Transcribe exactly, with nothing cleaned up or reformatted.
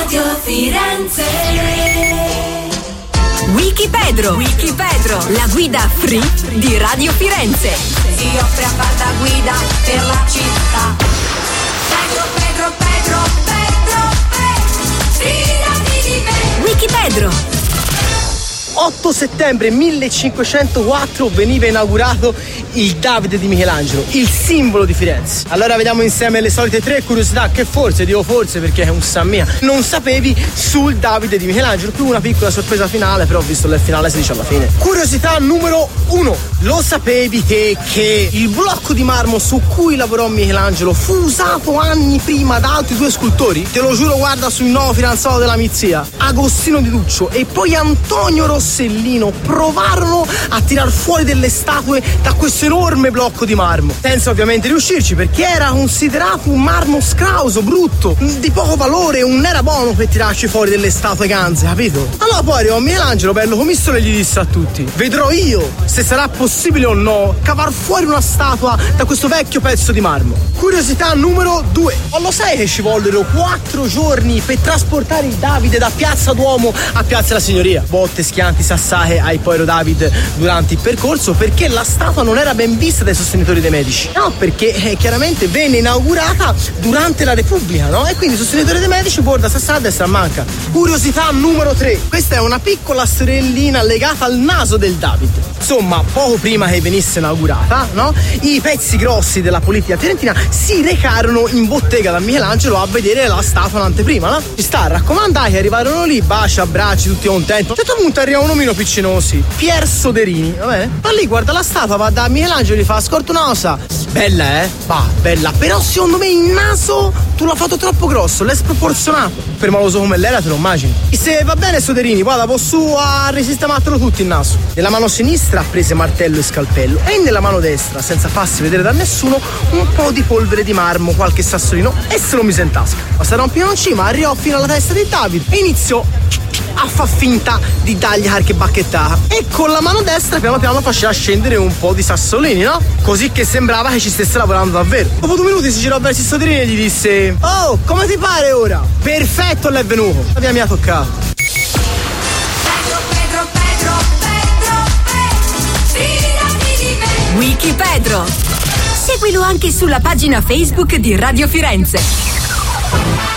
Radio Firenze. Wikipedro, Wikipedro, la guida free di Radio Firenze. Si offre a far da guida per la città. Pedro, Pedro, Pedro, Pedro, Pedro, fidati di me. Wikipedro. otto settembre millecinquecentoquattro veniva inaugurato il Davide di Michelangelo, il simbolo di Firenze. Allora vediamo insieme le solite tre curiosità che forse, dico forse perché è un sa mia, non sapevi sul Davide di Michelangelo. Più una piccola sorpresa finale, però visto il finale si dice alla fine. Curiosità numero uno: lo sapevi che, che il blocco di marmo su cui lavorò Michelangelo fu usato anni prima da altri due scultori? Te lo giuro, guarda sul nuovo fidanzato della mia zia, Agostino Di Duccio e poi Antonio Rossellino, provarono a tirar fuori delle statue da questo enorme blocco di marmo, senza ovviamente riuscirci, perché era considerato un marmo scrauso, brutto, di poco valore, non era buono per tirarci fuori delle statue ganze, capito? Allora poi arrivò Michelangelo bello commissione e gli disse a tutti: vedrò io se sarà possibile o no cavar fuori una statua da questo vecchio pezzo di marmo. Curiosità numero due: ma lo sai che ci vollero quattro giorni per trasportare il Davide da Piazza Duomo a Piazza della Signoria? Botte, schianti, sassache ai Poero David durante il percorso, perché la statua non era ben vista dai sostenitori dei Medici. No, perché eh, chiaramente venne inaugurata durante la Repubblica, no? E quindi i sostenitori dei Medici borda sassà a destra a manca. Curiosità numero tre: questa è una piccola storiellina legata al naso del David. Insomma, poco prima che venisse inaugurata, no? I pezzi grossi della politica fiorentina si recarono in bottega da Michelangelo a vedere la statua in anteprima, no? Ci sta, raccomandati, arrivarono lì, baci, abbracci, tutti contenti. A un certo punto arriva un omino piccinosi, Pier Soderini, va bene? Ma lì guarda la statua, va da Michelangelo e gli fa: scortunosa, bella eh? Va, bella, però secondo me il naso tu l'ha fatto troppo grosso, l'hai sproporzionato. Per maloso come l'era te lo immagini. E se va bene Soderini, vada po' su a risistemartelo tutto il naso. Nella mano sinistra prese martello e scalpello e nella mano destra, senza farsi vedere da nessuno, un po' di polvere di marmo, qualche sassolino, e se lo mise in tasca. Ma sarà un piano in cima, arrivò fino alla testa di David e iniziò a far finta di dargli qualche bacchettata e con la mano destra piano piano faceva scendere un po' di sassolini, no? Così che sembrava che ci stesse lavorando davvero. Dopo due minuti si girò verso il Soderini e gli disse: oh, come ti pare ora? Perfetto, l'è venuto. La mia mi ha toccato. Pedro, Pedro, Pedro, Pedro, Pedro, fidati di me. Wikipedro. Seguilo anche sulla pagina Facebook di Radio Firenze.